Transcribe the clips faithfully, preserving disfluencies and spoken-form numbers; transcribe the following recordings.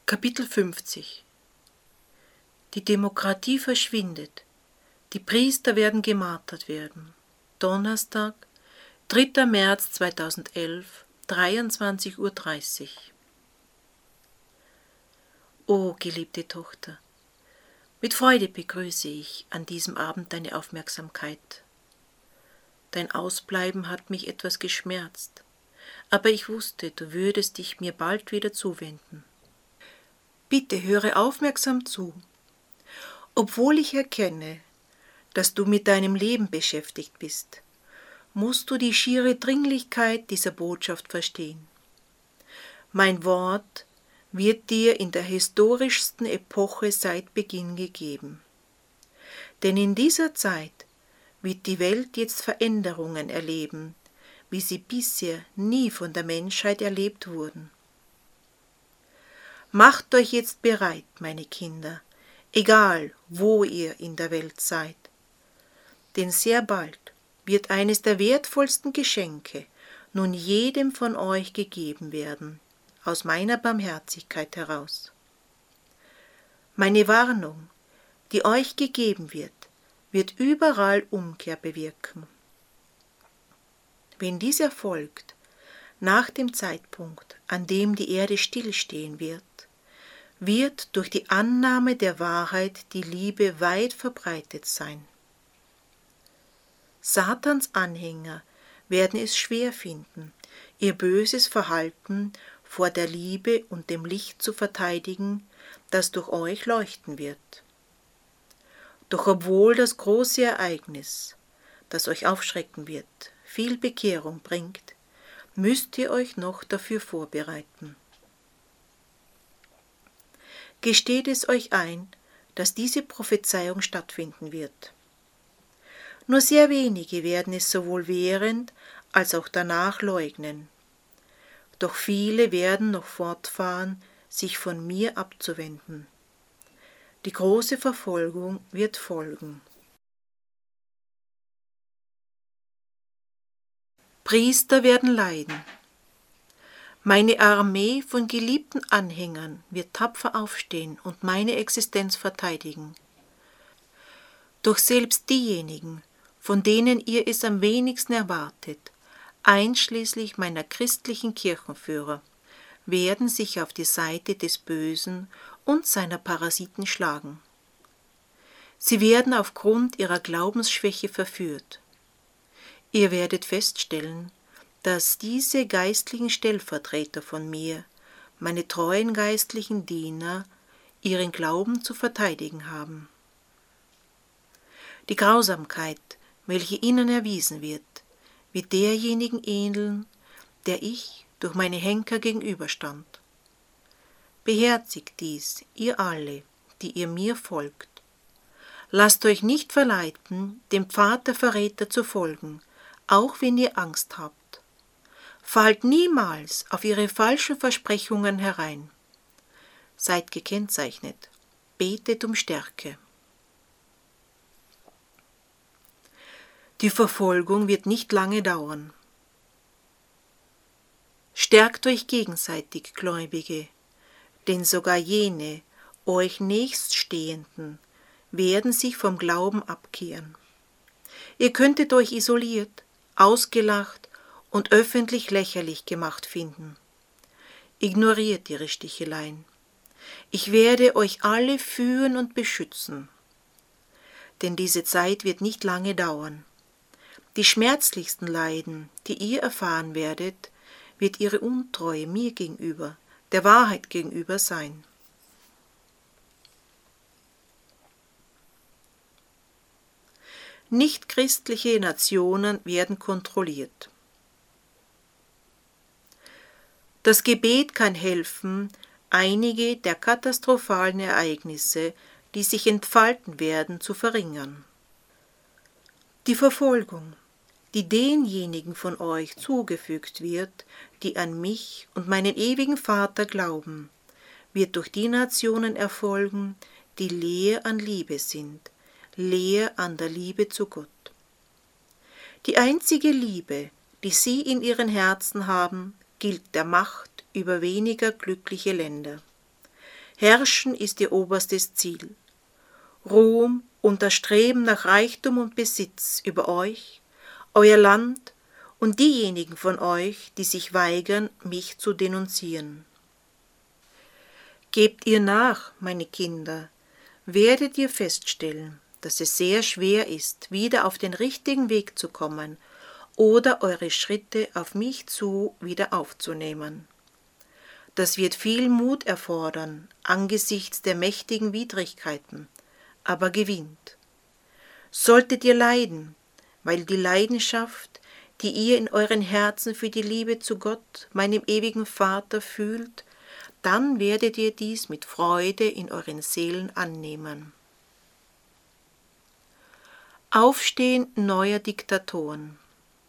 Kapitel fünfzig. Die Demokratie verschwindet. Die Priester werden gemartert werden. Donnerstag, dritter März zweitausendelf, dreiundzwanzig Uhr dreißig. O geliebte Tochter, mit Freude begrüße ich an diesem Abend deine Aufmerksamkeit. Dein Ausbleiben hat mich etwas geschmerzt, aber ich wusste, du würdest dich mir bald wieder zuwenden. Bitte höre aufmerksam zu. Obwohl ich erkenne, dass du mit deinem Leben beschäftigt bist, musst du die schiere Dringlichkeit dieser Botschaft verstehen. Mein Wort wird dir in der historischsten Epoche seit Beginn gegeben. Denn in dieser Zeit wird die Welt jetzt Veränderungen erleben, wie sie bisher nie von der Menschheit erlebt wurden. Macht euch jetzt bereit, meine Kinder, egal wo ihr in der Welt seid. Denn sehr bald wird eines der wertvollsten Geschenke nun jedem von euch gegeben werden, aus meiner Barmherzigkeit heraus. Meine Warnung, die euch gegeben wird, wird überall Umkehr bewirken. Wenn dies erfolgt, nach dem Zeitpunkt, an dem die Erde stillstehen wird, wird durch die Annahme der Wahrheit die Liebe weit verbreitet sein. Satans Anhänger werden es schwer finden, ihr böses Verhalten vor der Liebe und dem Licht zu verteidigen, das durch euch leuchten wird. Doch obwohl das große Ereignis, das euch aufschrecken wird, viel Bekehrung bringt, müsst ihr euch noch dafür vorbereiten. Gesteht es euch ein, dass diese Prophezeiung stattfinden wird. Nur sehr wenige werden es sowohl während als auch danach leugnen. Doch viele werden noch fortfahren, sich von mir abzuwenden. Die große Verfolgung wird folgen. Priester werden leiden. Meine Armee von geliebten Anhängern wird tapfer aufstehen und meine Existenz verteidigen. Doch selbst diejenigen, von denen ihr es am wenigsten erwartet, einschließlich meiner christlichen Kirchenführer, werden sich auf die Seite des Bösen und seiner Parasiten schlagen. Sie werden aufgrund ihrer Glaubensschwäche verführt. Ihr werdet feststellen, dass diese geistlichen Stellvertreter von mir, meine treuen geistlichen Diener, ihren Glauben zu verteidigen haben. Die Grausamkeit, welche ihnen erwiesen wird, wird derjenigen ähneln, der ich durch meine Henker gegenüberstand. Beherzigt dies, ihr alle, die ihr mir folgt. Lasst euch nicht verleiten, dem Pfad der Verräter zu folgen, auch wenn ihr Angst habt. Fallt niemals auf ihre falschen Versprechungen herein. Seid gekennzeichnet, betet um Stärke. Die Verfolgung wird nicht lange dauern. Stärkt euch gegenseitig, Gläubige, denn sogar jene, euch Nächststehenden, werden sich vom Glauben abkehren. Ihr könntet euch isoliert, ausgelacht und öffentlich lächerlich gemacht finden. Ignoriert ihre Sticheleien. Ich werde euch alle führen und beschützen. Denn diese Zeit wird nicht lange dauern. Die schmerzlichsten Leiden, die ihr erfahren werdet, wird ihre Untreue mir gegenüber, der Wahrheit gegenüber sein. Nichtchristliche Nationen werden kontrolliert. Das Gebet kann helfen, einige der katastrophalen Ereignisse, die sich entfalten werden, zu verringern. Die Verfolgung, die denjenigen von euch zugefügt wird, die an mich und meinen ewigen Vater glauben, wird durch die Nationen erfolgen, die leer an Liebe sind, leer an der Liebe zu Gott. Die einzige Liebe, die sie in ihren Herzen haben, gilt der Macht über weniger glückliche Länder. Herrschen ist ihr oberstes Ziel. Ruhm und das Streben nach Reichtum und Besitz über euch, euer Land und diejenigen von euch, die sich weigern, mich zu denunzieren. Gebt ihr nach, meine Kinder, werdet ihr feststellen, dass es sehr schwer ist, wieder auf den richtigen Weg zu kommen oder eure Schritte auf mich zu wieder aufzunehmen. Das wird viel Mut erfordern angesichts der mächtigen Widrigkeiten, aber gewinnt. Solltet ihr leiden, weil die Leidenschaft, die ihr in euren Herzen für die Liebe zu Gott, meinem ewigen Vater, fühlt, dann werdet ihr dies mit Freude in euren Seelen annehmen. Aufstehen neuer Diktatoren.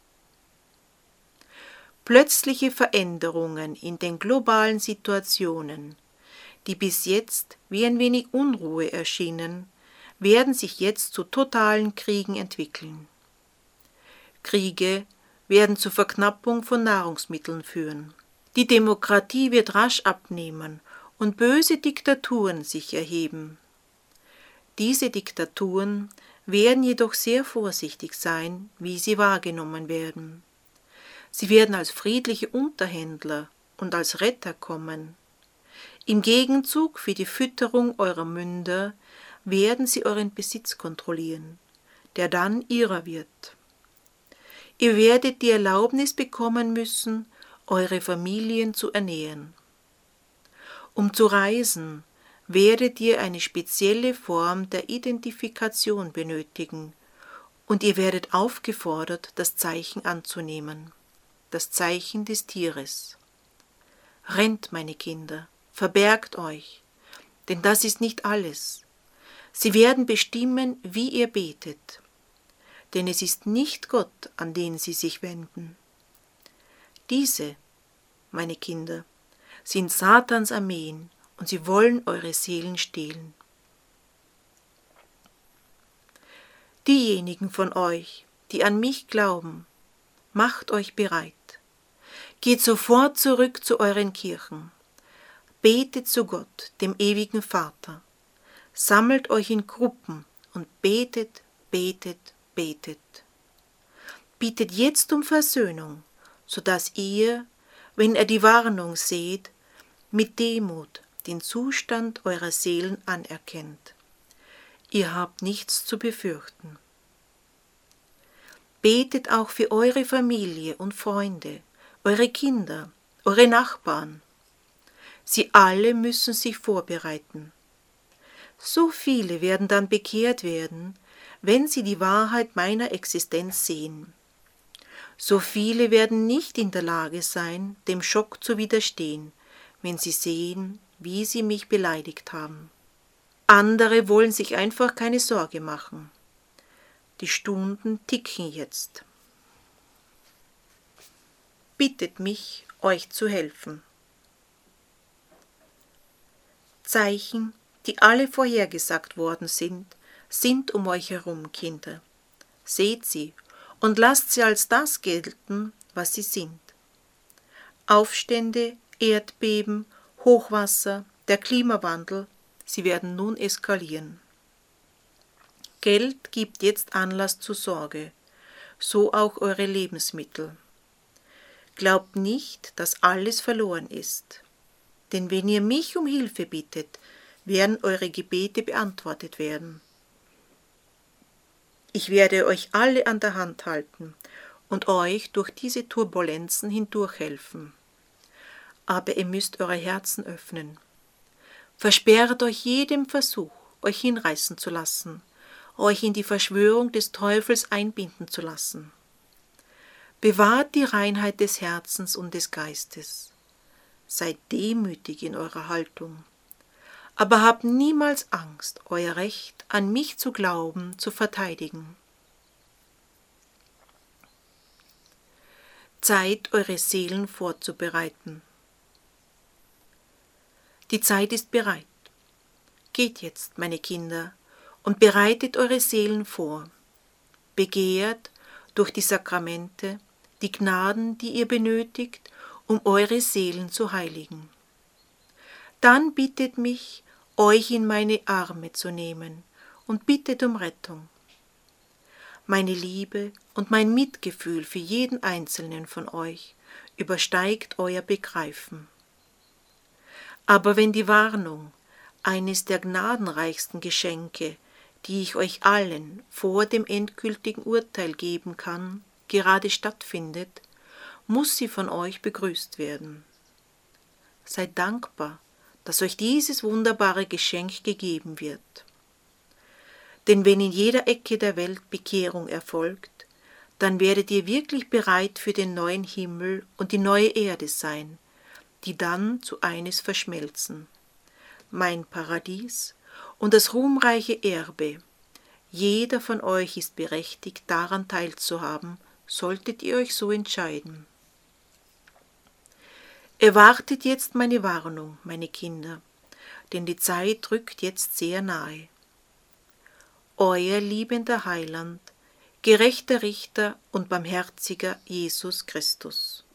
Plötzliche Veränderungen in den globalen Situationen, die bis jetzt wie ein wenig Unruhe erschienen, werden sich jetzt zu totalen Kriegen entwickeln. Kriege werden zur Verknappung von Nahrungsmitteln führen. Die Demokratie wird rasch abnehmen und böse Diktaturen sich erheben. Diese Diktaturen werden jedoch sehr vorsichtig sein, wie sie wahrgenommen werden. Sie werden als friedliche Unterhändler und als Retter kommen. Im Gegenzug für die Fütterung eurer Münder werden sie euren Besitz kontrollieren, der dann ihrer wird. Ihr werdet die Erlaubnis bekommen müssen, eure Familien zu ernähren. Um zu reisen, werdet ihr eine spezielle Form der Identifikation benötigen und ihr werdet aufgefordert, das Zeichen anzunehmen. Das Zeichen des Tieres. Rennt, meine Kinder, verbergt euch, denn das ist nicht alles. Sie werden bestimmen, wie ihr betet, denn es ist nicht Gott, an den sie sich wenden. Diese, meine Kinder, sind Satans Armeen und sie wollen eure Seelen stehlen. Diejenigen von euch, die an mich glauben, macht euch bereit. Geht sofort zurück zu euren Kirchen. Betet zu Gott, dem ewigen Vater. Sammelt euch in Gruppen und betet, betet, betet. Bittet jetzt um Versöhnung, sodass ihr, wenn ihr die Warnung seht, mit Demut den Zustand eurer Seelen anerkennt. Ihr habt nichts zu befürchten. Betet auch für eure Familie und Freunde, eure Kinder, eure Nachbarn. Sie alle müssen sich vorbereiten. So viele werden dann bekehrt werden, wenn sie die Wahrheit meiner Existenz sehen. So viele werden nicht in der Lage sein, dem Schock zu widerstehen, wenn sie sehen, wie sie mich beleidigt haben. Andere wollen sich einfach keine Sorge machen. Die Stunden ticken jetzt. Bittet mich, euch zu helfen. Zeichen, die alle vorhergesagt worden sind, sind um euch herum, Kinder. Seht sie und lasst sie als das gelten, was sie sind. Aufstände, Erdbeben, Hochwasser, der Klimawandel, sie werden nun eskalieren. Geld gibt jetzt Anlass zur Sorge, so auch eure Lebensmittel. Glaubt nicht, dass alles verloren ist, denn wenn ihr mich um Hilfe bittet, werden eure Gebete beantwortet werden. Ich werde euch alle an der Hand halten und euch durch diese Turbulenzen hindurchhelfen. Aber ihr müsst eure Herzen öffnen. Versperrt euch jedem Versuch, euch hinreißen zu lassen, euch in die Verschwörung des Teufels einbinden zu lassen. Bewahrt die Reinheit des Herzens und des Geistes. Seid demütig in eurer Haltung. Aber habt niemals Angst, euer Recht, an mich zu glauben, zu verteidigen. Zeit, eure Seelen vorzubereiten. Die Zeit ist bereit. Geht jetzt, meine Kinder, und bereitet eure Seelen vor. Begehrt durch die Sakramente die Gnaden, die ihr benötigt, um eure Seelen zu heiligen. dann bittet mich, euch in meine Arme zu nehmen und bittet um Rettung. Meine Liebe und mein Mitgefühl für jeden einzelnen von euch übersteigt euer Begreifen. Aber wenn die Warnung, eines der gnadenreichsten Geschenke, die ich euch allen vor dem endgültigen Urteil geben kann, gerade stattfindet, muss sie von euch begrüßt werden. Seid dankbar, dass euch dieses wunderbare Geschenk gegeben wird. Denn wenn in jeder Ecke der Welt Bekehrung erfolgt, dann werdet ihr wirklich bereit für den neuen Himmel und die neue Erde sein, die dann zu eines verschmelzen. Mein Paradies und das ruhmreiche Erbe. Jeder von euch ist berechtigt, daran teilzuhaben, solltet ihr euch so entscheiden. Erwartet jetzt meine Warnung, meine Kinder, denn die Zeit rückt jetzt sehr nahe. Euer liebender Heiland, gerechter Richter und barmherziger Jesus Christus.